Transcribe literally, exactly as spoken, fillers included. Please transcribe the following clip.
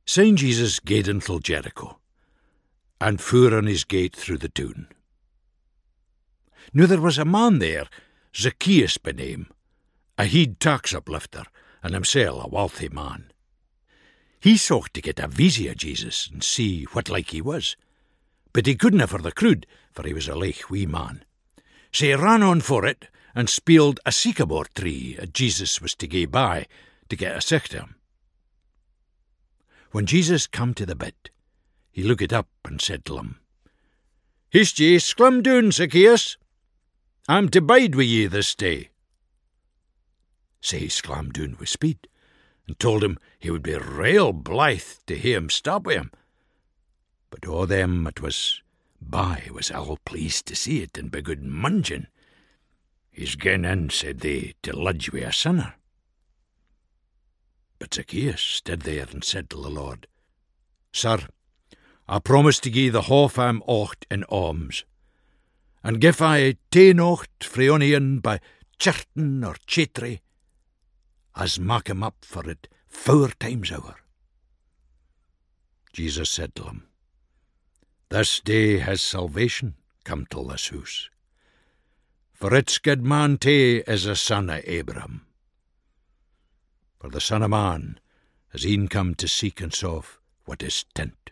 Saint Jesus gaed until Jericho, and fuhr on his gate through the town. Now there was a man there, Zacchaeus by name, a heed tax uplifter, and himself a wealthy man. He sought to get a visie of Jesus and see what like he was, but he couldna for the crowd, for he was a leich wee man. So he ran on for it, and spieled a sycamore tree as Jesus was to gae by to get a sicht of him. When Jesus come to the bit, he looked up and said to him, "Hist ye, sclum down, Zacchaeus. I'm to bide with ye this day." So he sclammed down with speed, and told him he would be rail blithe to hear him stop with him. But all them that was by was all pleased to see it, and begood munging. "He's gane in," said they, "to lodge wi' a sinner." But Zacchaeus stood there and said to the Lord, "Sir, I promise to gie the half am ocht in alms, and gif I ten ocht frae onion by chirton or chetry, as mak him up for it four times over." Jesus said to him, "This day has salvation come to this house, for it's good man too is a son of Abraham. For the Son of Man has e'en come to seek and serve what is tent."